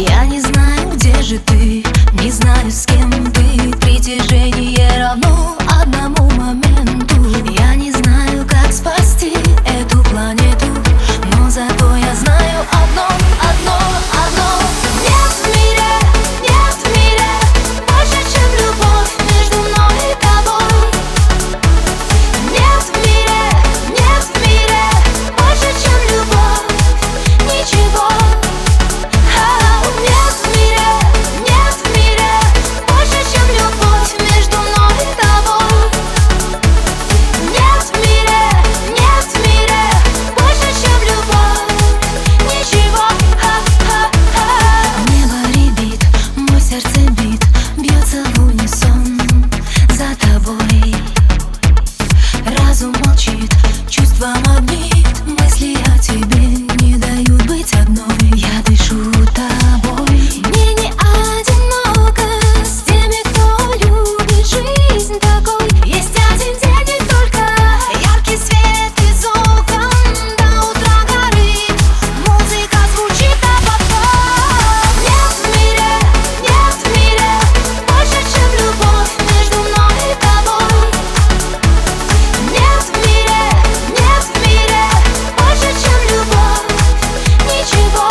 Я не знаю, где же ты, не знаю, с кем ты. Притяжение равно одному моменту. Я не знаю, как спасти эту планету, но зато я знаю одно. Нет в мире больше, чем любовь между мной и тобой. Нет в мире больше, чем любовь, ничего. Нет в мире больше, чем любовь между мной и тобой. Нет в мире больше, чем любовь, ничего. Небо рябит, мой сердце бит, бьется в унисон за тобой. Разум молчит, чувства магнит, мысли о тебе не дают быть одной. Я дышу тобой. Мне не одиноко с теми, кто любит жизнь такой. Есть один день и только яркий свет из окон. До утра горит, музыка звучит, а потом нет в мире больше, чем любовь между мной и тобой. Нет в мире больше, чем любовь, ничего.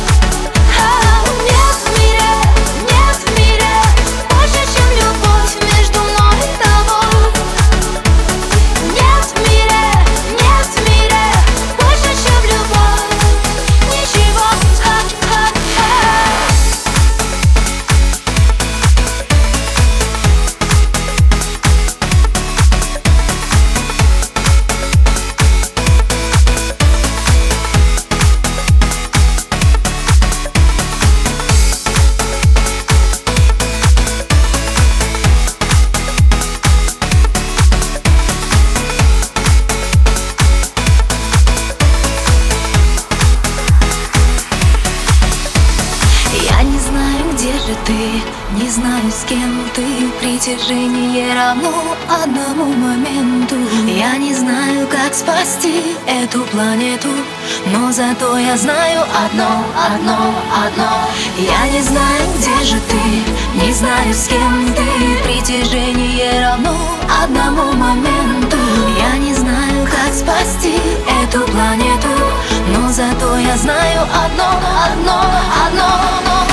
Нет в мире больше, чем любовь между мной и тобой. Нет в мире больше, чем любовь, ничего. Я не знаю, где же ты, не знаю, с кем ты. Притяжение равно одному моменту. Я не знаю, как спасти эту планету, но зато я знаю одно. Я не знаю, где же ты, не знаю, с кем ты. Притяжение равно одному моменту. Я не знаю, как спасти эту планету, но зато я знаю одно.